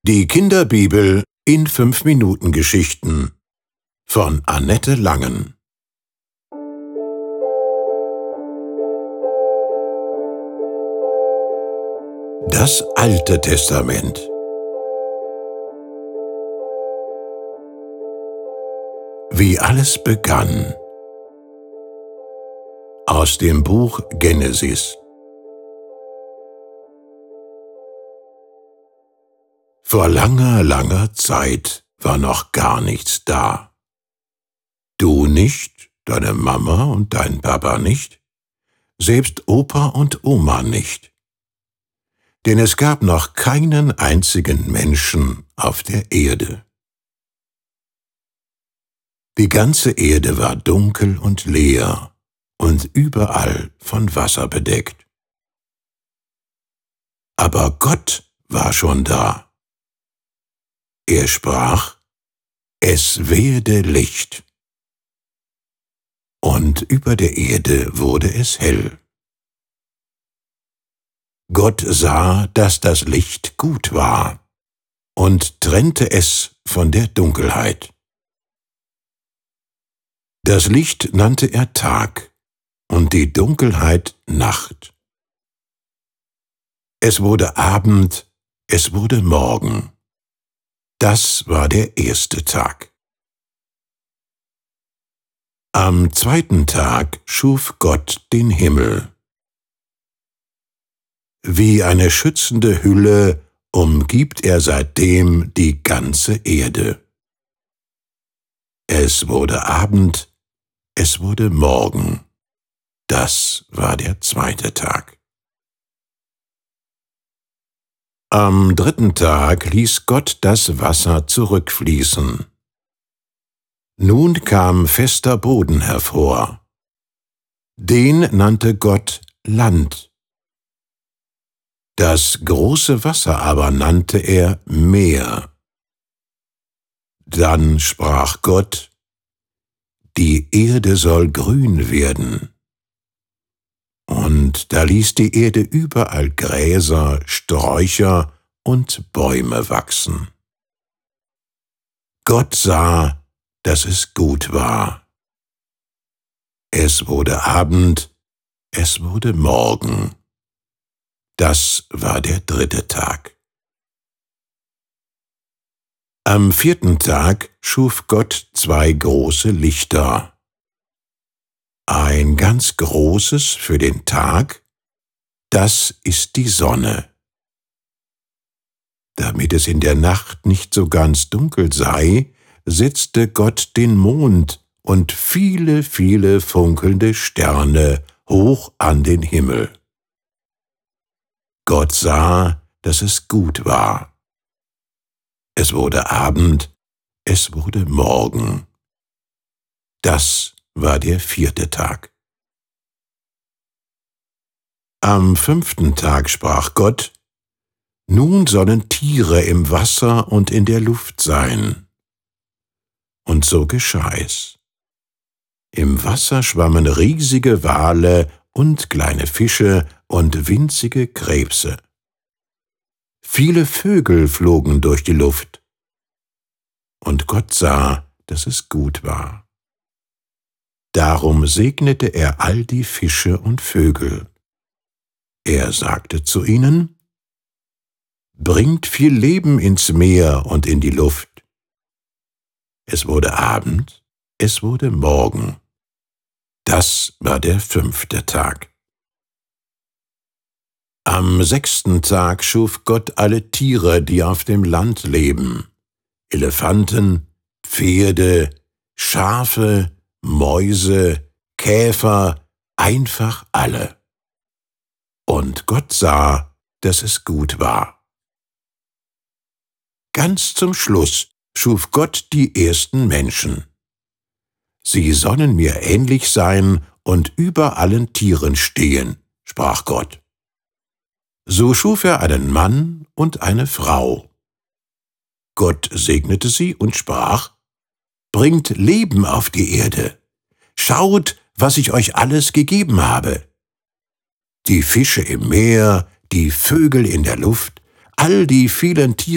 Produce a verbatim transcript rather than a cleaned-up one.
Die Kinderbibel in fünf Minuten Geschichten von Annette Langen. Das Alte Testament. Wie alles begann. Aus dem Buch Genesis. Vor langer, langer Zeit war noch gar nichts da. Du nicht, deine Mama und dein Papa nicht, selbst Opa und Oma nicht. Denn es gab noch keinen einzigen Menschen auf der Erde. Die ganze Erde war dunkel und leer und überall von Wasser bedeckt. Aber Gott war schon da. Er sprach: Es werde Licht. Und über der Erde wurde es hell. Gott sah, dass das Licht gut war, und trennte es von der Dunkelheit. Das Licht nannte er Tag, und die Dunkelheit Nacht. Es wurde Abend, es wurde Morgen. Das war der erste Tag. Am zweiten Tag schuf Gott den Himmel. Wie eine schützende Hülle umgibt er seitdem die ganze Erde. Es wurde Abend, es wurde Morgen. Das war der zweite Tag. Am dritten Tag ließ Gott das Wasser zurückfließen. Nun kam fester Boden hervor. Den nannte Gott Land. Das große Wasser aber nannte er Meer. Dann sprach Gott: Die Erde soll grün werden. Und da ließ die Erde überall Gräser, Sträucher und Bäume wachsen. Gott sah, dass es gut war. Es wurde Abend, es wurde Morgen. Das war der dritte Tag. Am vierten Tag schuf Gott zwei große Lichter. Ein ganz großes für den Tag, das ist die Sonne. Damit es in der Nacht nicht so ganz dunkel sei, setzte Gott den Mond und viele, viele funkelnde Sterne hoch an den Himmel. Gott sah, dass es gut war. Es wurde Abend, es wurde Morgen. Das war der vierte Tag. Am fünften Tag sprach Gott: Nun sollen Tiere im Wasser und in der Luft sein. Und so geschah es. Im Wasser schwammen riesige Wale und kleine Fische und winzige Krebse. Viele Vögel flogen durch die Luft. Und Gott sah, dass es gut war. Darum segnete er all die Fische und Vögel. Er sagte zu ihnen: Bringt viel Leben ins Meer und in die Luft. Es wurde Abend, es wurde Morgen. Das war der fünfte Tag. Am sechsten Tag schuf Gott alle Tiere, die auf dem Land leben: Elefanten, Pferde, Schafe, Mäuse, Käfer, einfach alle. Und Gott sah, dass es gut war. Ganz zum Schluss schuf Gott die ersten Menschen. Sie sollen mir ähnlich sein und über allen Tieren stehen, sprach Gott. So schuf er einen Mann und eine Frau. Gott segnete sie und sprach: Bringt Leben auf die Erde. Schaut, was ich euch alles gegeben habe. Die Fische im Meer, die Vögel in der Luft, all die vielen Tiere